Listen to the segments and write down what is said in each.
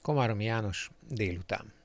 Komáromi János, délután.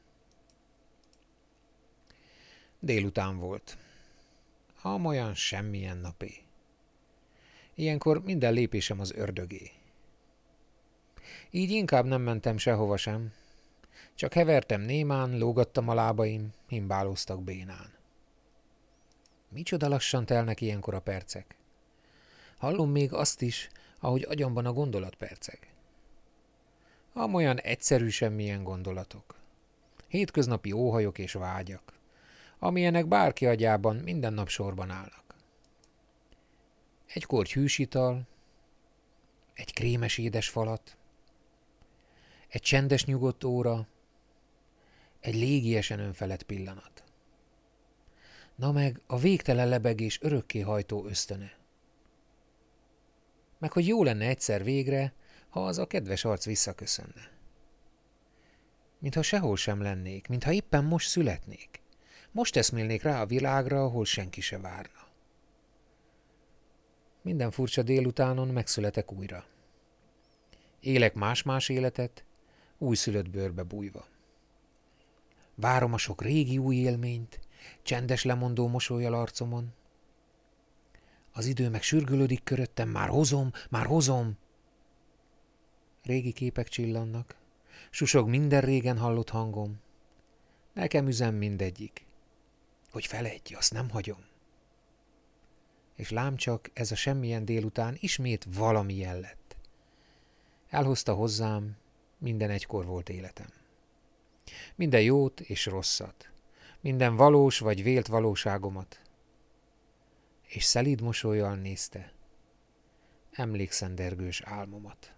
Délután volt. Amolyan semmilyen napé. Ilyenkor minden lépésem az ördögé. Így inkább nem mentem sehova sem. Csak hevertem némán, lógattam a lábaim, himbálóztak bénán. Micsoda lassan telnek ilyenkor a percek. Hallom még azt is, ahogy agyamban a gondolat perceg. Amolyan egyszerű semmilyen gondolatok. Hétköznapi óhajok és vágyak, amilyenek bárki agyában minden nap sorban állnak. Egy korty hűs ital, egy krémes édes falat, egy csendes nyugodt óra, egy légiesen önfelett pillanat. Na meg a végtelen lebegés örökké hajtó ösztöne. Meg hogy jó lenne egyszer végre, ha az a kedves arc visszaköszönne. Mintha sehol sem lennék, mintha éppen most születnék. Most eszmélnék rá a világra, ahol senki se várna. Minden furcsa délutánon megszületek újra. Élek más-más életet, újszülött bőrbe bújva. Várom a sok régi új élményt, csendes lemondó mosollyal arcomon. Az idő meg sürgölődik köröttem, már hozom. Régi képek csillannak, susog minden régen hallott hangom. Nekem üzem mindegyik, hogy feledj, azt nem hagyom. És lám csak ez a semmilyen délután ismét valamilyen lett. Elhozta hozzám, minden egykor volt életem. Minden jót és rosszat, minden valós vagy vélt valóságomat. És szelíd mosollyal nézte emlékszendergős álmomat.